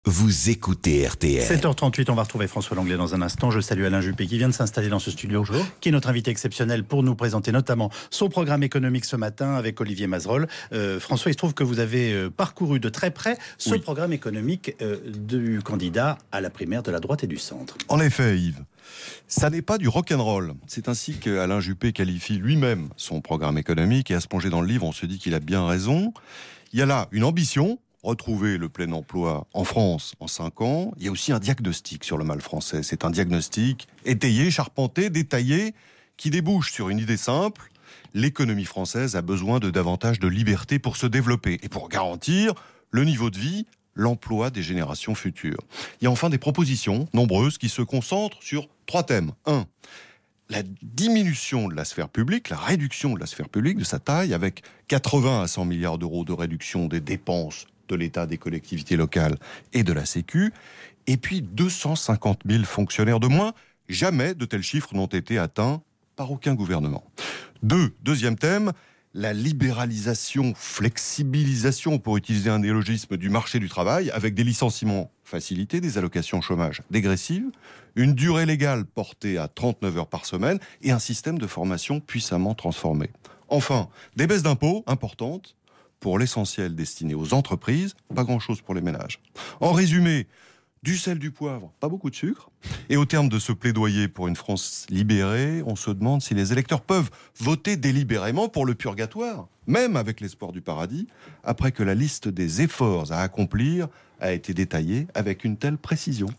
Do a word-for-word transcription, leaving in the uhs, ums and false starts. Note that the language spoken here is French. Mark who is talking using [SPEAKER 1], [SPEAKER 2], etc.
[SPEAKER 1] Vous écoutez R T L.
[SPEAKER 2] sept heures trente-huit, on va retrouver François Langlais dans un instant. Je salue Alain Juppé qui vient de s'installer dans ce studio. Bonjour. Qui est notre invité exceptionnel pour nous présenter notamment son programme économique ce matin avec Olivier Mazerolle. Euh, François, il se trouve que vous avez euh, parcouru de très près ce oui. programme économique euh, du candidat à la primaire de la droite et du centre.
[SPEAKER 3] En effet, Yves, ça n'est pas du rock'n'roll. C'est ainsi qu'Alain Juppé qualifie lui-même son programme économique, et à se plonger dans le livre, on se dit qu'il a bien raison. Il y a là une ambition, retrouver le plein emploi en France en cinq ans. Il y a aussi un diagnostic sur le mal français. C'est un diagnostic étayé, charpenté, détaillé, qui débouche sur une idée simple. L'économie française a besoin de davantage de liberté pour se développer et pour garantir le niveau de vie, l'emploi des générations futures. Il y a enfin des propositions nombreuses qui se concentrent sur trois thèmes. Un, la diminution de la sphère publique, la réduction de la sphère publique, de sa taille, avec quatre-vingts à cent milliards d'euros de réduction des dépenses de l'État, des collectivités locales et de la Sécu, et puis deux cent cinquante mille fonctionnaires de moins. Jamais de tels chiffres n'ont été atteints par aucun gouvernement. Deux, deuxième thème, la libéralisation, flexibilisation, pour utiliser un néologisme, du marché du travail, avec des licenciements facilités, des allocations chômage dégressives, une durée légale portée à trente-neuf heures par semaine et un système de formation puissamment transformé. Enfin, des baisses d'impôts importantes, pour l'essentiel destiné aux entreprises, pas grand-chose pour les ménages. En résumé, du sel, du poivre, pas beaucoup de sucre. Et au terme de ce plaidoyer pour une France libérée, on se demande si les électeurs peuvent voter délibérément pour le purgatoire, même avec l'espoir du paradis, après que la liste des efforts à accomplir a été détaillée avec une telle précision.